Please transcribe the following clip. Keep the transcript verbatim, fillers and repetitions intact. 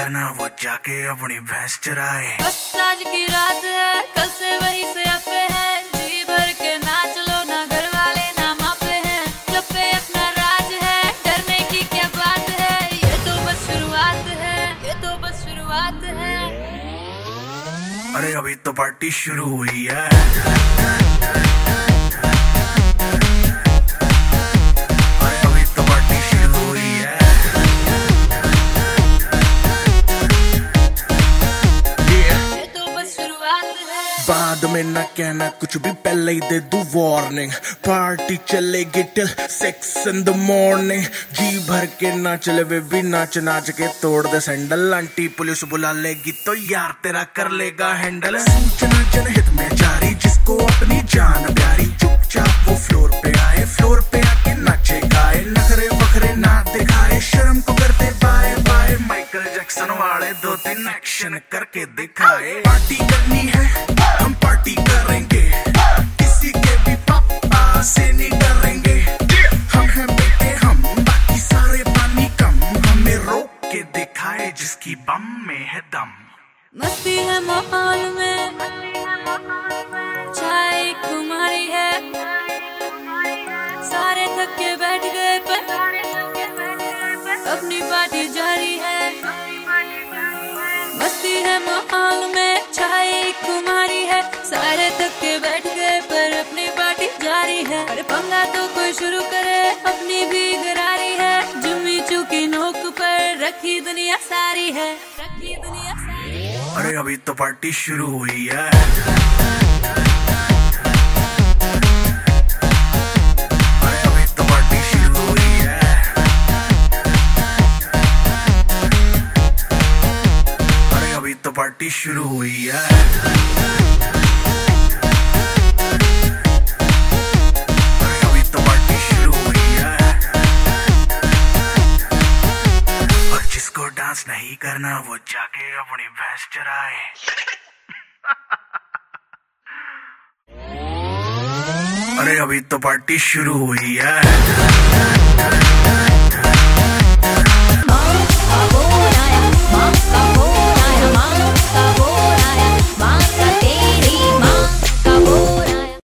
करना वो जाके अपनी भैंस चराए। बस आज की रात है, कल से वही से अपे है, जी भर के नाच लो ना घर वाले ना मापे हैं। क्लब पे अपना राज है, डरने की क्या बात है, ये तो बस शुरुआत है, ये तो बस शुरुआत है। अरे अभी तो पार्टी शुरू हुई है। बाद में ना कहना कुछ भी, पहले ही दे दूं वार्निंग। पार्टी चलेगी till six in the morning. जी भर के ना चले वे भी नाच नाच के तोड़ दे सैंडल। आंटी पुलिस बुला लेगी तो यार तेरा कर लेगा हैंडल। सूचना जनहित में जारी, जिसको अपनी जान प्यारी, चुपचाप वो फ्लोर पे आए, फ्लोर पे आके नाचे गाए, नखरे वखरे ना दिखाए, शर्म को कर दे बाय बाय। माइकल जैक्सन वाले दो तीन एक्शन करके दिखाए। पार्टी करनी है हम पार्टी करेंगे, किसी के भी पापा से नहीं डरेंगे। हम हैं बेटे हम, बाकी सारे पानी कम, हमें रोक के दिखाए जिसकी बम में है दम। मस्ती है माहौल में, चाय कुमारी है, सारे थक के बैठ गए पर अपनी पार्टी जारी है। मस्ती है माहौल में, चाय कुमारी है, सारे थक के बैठ गए पर अपनी पार्टी जारी है। अरे पंगा तो कोई शुरू करे, अपनी भी गरारी है, जुम्मी चूकी नोक पर रखी दुनिया सारी है, रखी दुनिया सारी है। अरे अभी तो पार्टी शुरू हुई है। अरे अभी तो पार्टी शुरू हुई है। अरे अभी तो पार्टी शुरू हुई है। डांस नहीं करना वो जाके अपनी भैंस चराए। अरे अभी तो पार्टी शुरू हुई है।